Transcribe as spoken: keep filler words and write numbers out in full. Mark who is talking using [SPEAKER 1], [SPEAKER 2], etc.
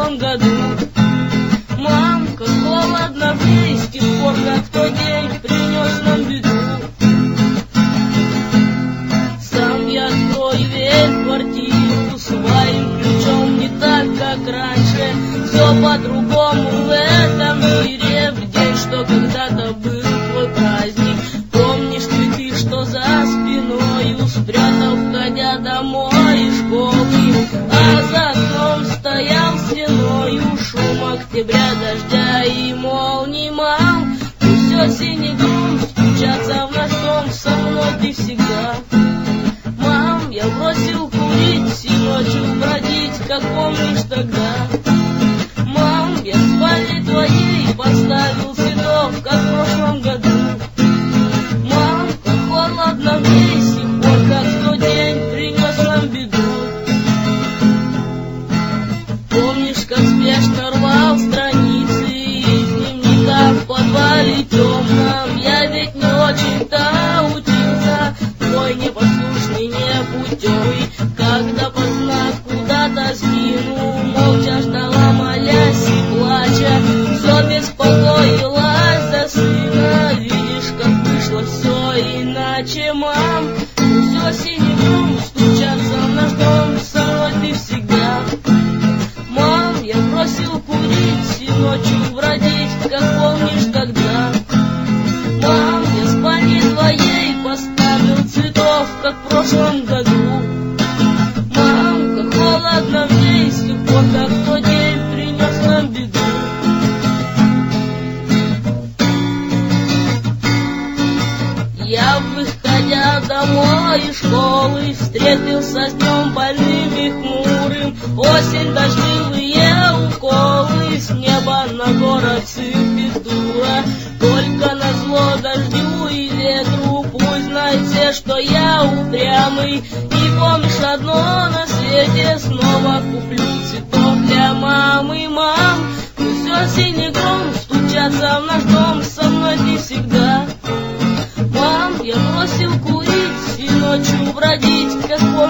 [SPEAKER 1] прошлом году. Мам, как холодно мне, с тех пор, как в тот день принес нам беду. Сам я открою дверь в квартиру своим ключом, не так, как раньше. Все по-другому в этом мире, в день, что когда-то был твой праздник. Помнишь ли ты, что за спиною спрятал, входя домой из школы? А за окном стоял стеною шум октября, дождя и молний. Мам, пусть осень и грусть стучатся в наш дом, со мной ты всегда. Мам, я бросил курить и ночью бродить, как помнишь тогда. Мам, я в спальне твоей поставил цветов, как в прошлом году. Мам, как холодно мне, с тех пор, как в тот день принес нам беду. Помнишь, как спешно рвал страницы из дневника в подвале темном? Я ведь не очень-то учился, твой непослушный, непутевый. Когда поздно куда-то сгинул, молча ждала, молясь и плача, все беспокоилась за сына. Видишь, как вышло все иначе. Мам, пусть осень и грусть стучатся в наш дом, со мной ты всегда. Мам, я бросил курить и ночью бродить, как помнишь тогда. Мам, я в спальне твоей поставил цветов, как в прошлом году. Мам, как холодно мне, с тех пор, как в тот день принес нам беду. Я, выходя домой из школы, встретился с днем больным и хмурым. Осень, дождливые уколы, с неба на город сыпет дура. Только назло дождю и ветру, пусть знает все, что я упрямый. И помнишь одно на свете, снова куплю цветов для мамы. Мам, пусть осень и гром стучатся в наш дом, со мной ты всегда. Мам, я бросил курить и ночью бродить, как помнишь